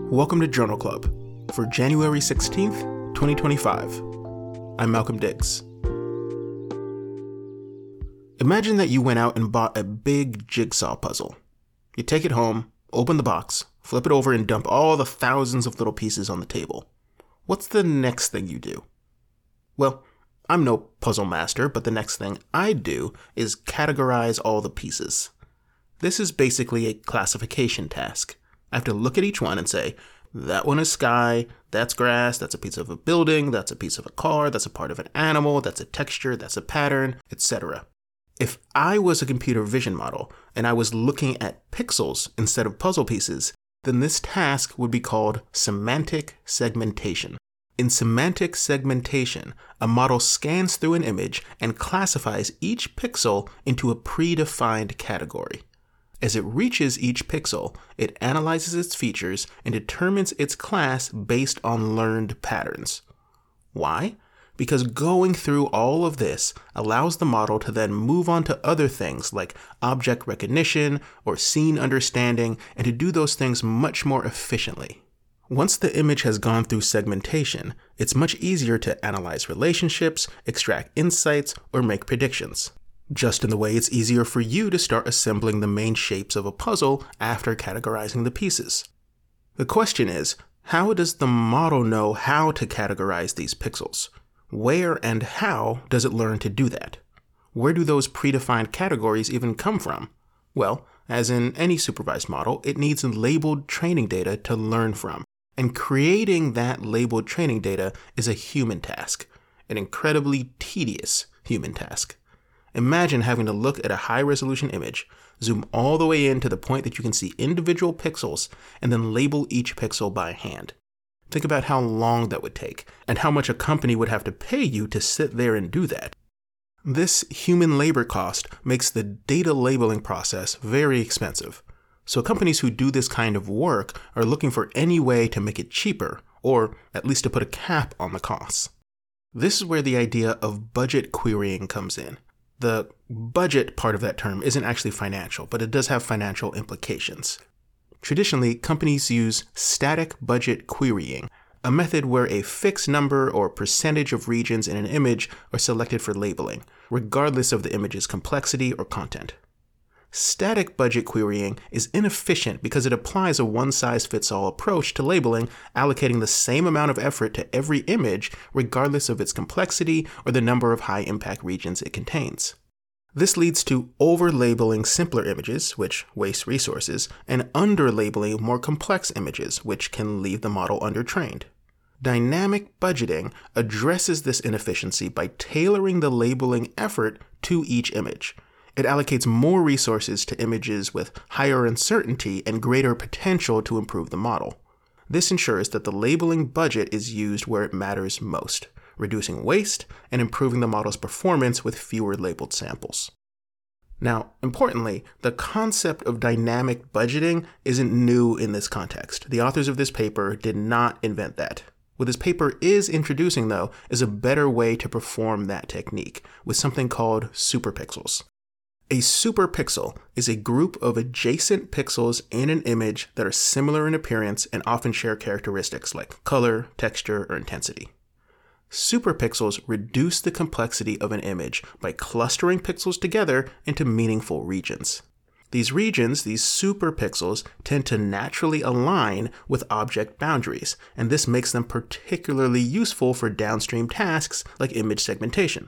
Welcome to Journal Club for January 16th, 2025. I'm Malcolm Diggs. Imagine that you went out and bought a big jigsaw puzzle. You take it home, open the box, flip it over, and dump all the thousands of little pieces on the table. What's the next thing you do? Well, I'm no puzzle master, but the next thing I do is categorize all the pieces. This is basically a classification task. I have to look at each one and say, that one is sky, that's grass, that's a piece of a building, that's a piece of a car, that's a part of an animal, that's a texture, that's a pattern, etc. If I was a computer vision model and I was looking at pixels instead of puzzle pieces, then this task would be called semantic segmentation. In semantic segmentation, a model scans through an image and classifies each pixel into a predefined category. As it reaches each pixel, it analyzes its features and determines its class based on learned patterns. Why? Because going through all of this allows the model to then move on to other things like object recognition or scene understanding, and to do those things much more efficiently. Once the image has gone through segmentation, it's much easier to analyze relationships, extract insights, or make predictions. Just in the way it's easier for you to start assembling the main shapes of a puzzle after categorizing the pieces. The question is, how does the model know how to categorize these pixels? Where and how does it learn to do that? Where do those predefined categories even come from? Well, as in any supervised model, it needs labeled training data to learn from. And creating that labeled training data is a human task, an incredibly tedious human task. Imagine having to look at a high-resolution image, zoom all the way in to the point that you can see individual pixels, and then label each pixel by hand. Think about how long that would take, and how much a company would have to pay you to sit there and do that. This human labor cost makes the data labeling process very expensive. So companies who do this kind of work are looking for any way to make it cheaper, or at least to put a cap on the costs. This is where the idea of budget querying comes in. The budget part of that term isn't actually financial, but it does have financial implications. Traditionally, companies use static budget querying, a method where a fixed number or percentage of regions in an image are selected for labeling, regardless of the image's complexity or content. Static budget querying is inefficient because it applies a one-size-fits-all approach to labeling, allocating the same amount of effort to every image, regardless of its complexity or the number of high-impact regions it contains. This leads to over-labeling simpler images, which waste resources, and under-labeling more complex images, which can leave the model undertrained. Dynamic budgeting addresses this inefficiency by tailoring the labeling effort to each image. It allocates more resources to images with higher uncertainty and greater potential to improve the model. This ensures that the labeling budget is used where it matters most, reducing waste and improving the model's performance with fewer labeled samples. Now, importantly, the concept of dynamic budgeting isn't new in this context. The authors of this paper did not invent that. What this paper is introducing, though, is a better way to perform that technique with something called superpixels. A superpixel is a group of adjacent pixels in an image that are similar in appearance and often share characteristics like color, texture, or intensity. Superpixels reduce the complexity of an image by clustering pixels together into meaningful regions. These regions, these superpixels, tend to naturally align with object boundaries, and this makes them particularly useful for downstream tasks like image segmentation.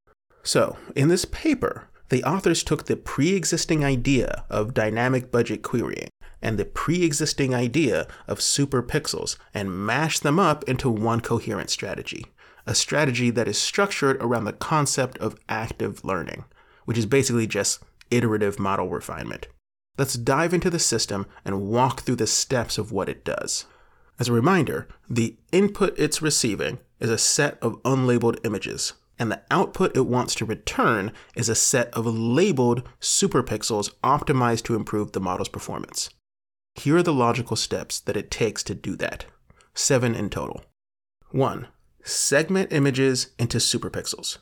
So, in this paper, the authors took the pre-existing idea of dynamic budget querying and the pre-existing idea of superpixels and mashed them up into one coherent strategy, a strategy that is structured around the concept of active learning, which is basically just iterative model refinement. Let's dive into the system and walk through the steps of what it does. As a reminder, the input it's receiving is a set of unlabeled images, and the output it wants to return is a set of labeled superpixels optimized to improve the model's performance. Here are the logical steps that it takes to do that. 7 in total. 1. Segment images into superpixels.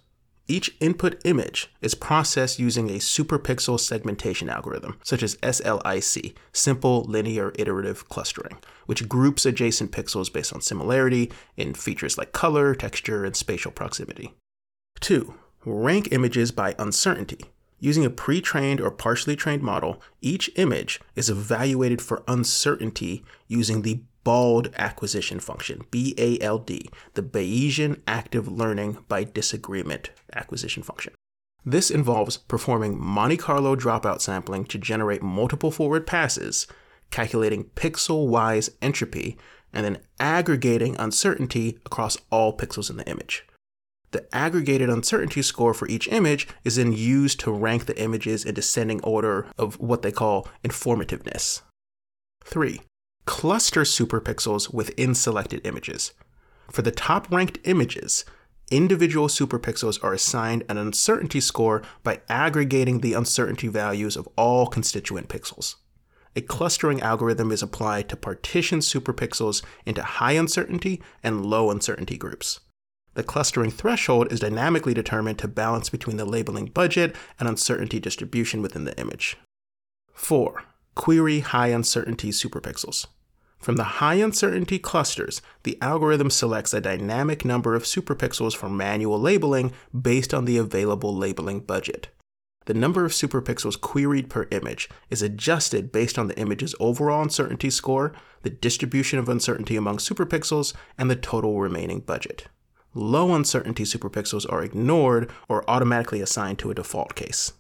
Each input image is processed using a superpixel segmentation algorithm, such as SLIC, Simple Linear Iterative Clustering, which groups adjacent pixels based on similarity in features like color, texture, and spatial proximity. 2. Rank images by uncertainty. Using a pre-trained or partially trained model, each image is evaluated for uncertainty using the BALD acquisition function, BALD, the Bayesian Active Learning by Disagreement acquisition function. This involves performing Monte Carlo dropout sampling to generate multiple forward passes, calculating pixel-wise entropy, and then aggregating uncertainty across all pixels in the image. The aggregated uncertainty score for each image is then used to rank the images in descending order of what they call informativeness. 3. Cluster superpixels within selected images. For the top-ranked images, individual superpixels are assigned an uncertainty score by aggregating the uncertainty values of all constituent pixels. A clustering algorithm is applied to partition superpixels into high uncertainty and low uncertainty groups. The clustering threshold is dynamically determined to balance between the labeling budget and uncertainty distribution within the image. 4. Query high uncertainty superpixels. From the high uncertainty clusters, the algorithm selects a dynamic number of superpixels for manual labeling based on the available labeling budget. The number of superpixels queried per image is adjusted based on the image's overall uncertainty score, the distribution of uncertainty among superpixels, and the total remaining budget. Low uncertainty superpixels are ignored or automatically assigned to a default case.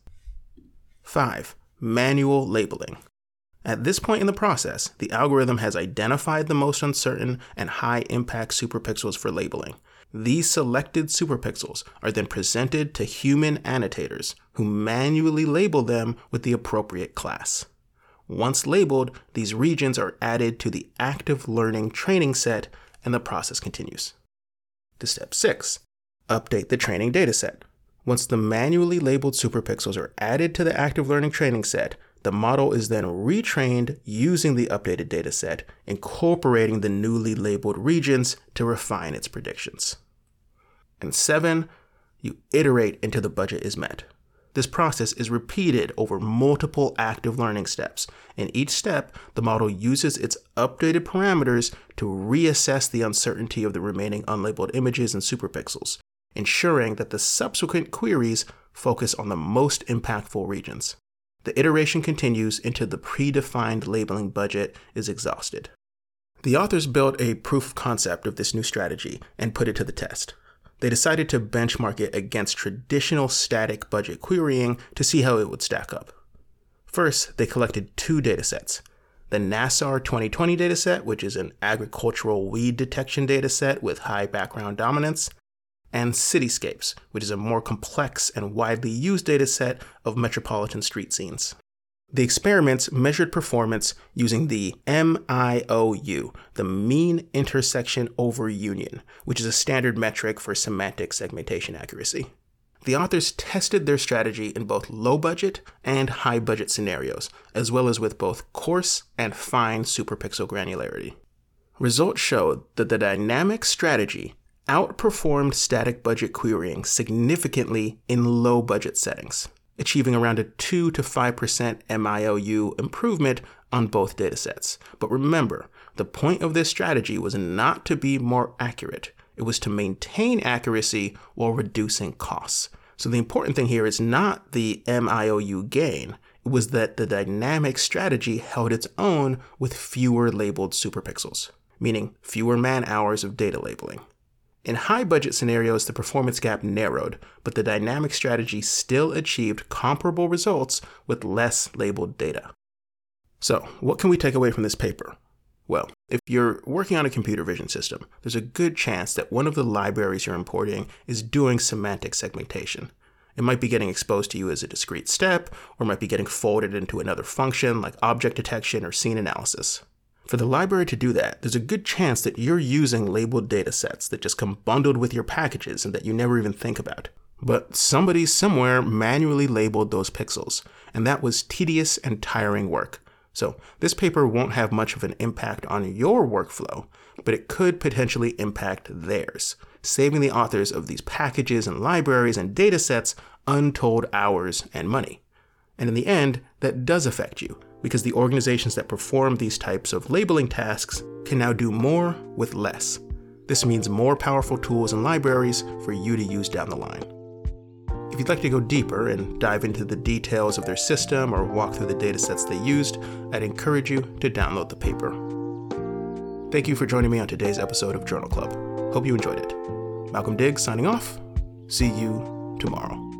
5. Manual labeling. At this point in the process, the algorithm has identified the most uncertain and high-impact superpixels for labeling. These selected superpixels are then presented to human annotators who manually label them with the appropriate class. Once labeled, these regions are added to the active learning training set, and the process continues. To step 6, update the training dataset. Once the manually labeled superpixels are added to the active learning training set, the model is then retrained using the updated dataset, incorporating the newly labeled regions to refine its predictions. And 7, you iterate until the budget is met. This process is repeated over multiple active learning steps. In each step, the model uses its updated parameters to reassess the uncertainty of the remaining unlabeled images and superpixels, ensuring that the subsequent queries focus on the most impactful regions. The iteration continues until the predefined labeling budget is exhausted. The authors built a proof of concept of this new strategy and put it to the test. They decided to benchmark it against traditional static budget querying to see how it would stack up. First, they collected 2 datasets. The NASAR 2020 dataset, which is an agricultural weed detection dataset with high background dominance, and Cityscapes, which is a more complex and widely used dataset of metropolitan street scenes. The experiments measured performance using the MIOU, the mean intersection over union, which is a standard metric for semantic segmentation accuracy. The authors tested their strategy in both low-budget and high-budget scenarios, as well as with both coarse and fine superpixel granularity. Results showed that the dynamic strategy outperformed static budget querying significantly in low-budget settings, achieving around a 2 to 5% MIOU improvement on both datasets. But remember, the point of this strategy was not to be more accurate. It was to maintain accuracy while reducing costs. So the important thing here is not the MIOU gain. It was that the dynamic strategy held its own with fewer labeled superpixels, meaning fewer man-hours of data labeling. In high-budget scenarios, the performance gap narrowed, but the dynamic strategy still achieved comparable results with less labeled data. So, what can we take away from this paper? Well, if you're working on a computer vision system, there's a good chance that one of the libraries you're importing is doing semantic segmentation. It might be getting exposed to you as a discrete step, or might be getting folded into another function like object detection or scene analysis. For the library to do that, there's a good chance that you're using labeled datasets that just come bundled with your packages and that you never even think about. But somebody somewhere manually labeled those pixels, and that was tedious and tiring work. So this paper won't have much of an impact on your workflow, but it could potentially impact theirs. saving the authors of these packages and libraries and data sets untold hours and money. And in the end, that does affect you, because the organizations that perform these types of labeling tasks can now do more with less. This means more powerful tools and libraries for you to use down the line. If you'd like to go deeper and dive into the details of their system or walk through the datasets they used, I'd encourage you to download the paper. Thank you for joining me on today's episode of Journal Club. Hope you enjoyed it. Malcolm Diggs signing off. See you tomorrow.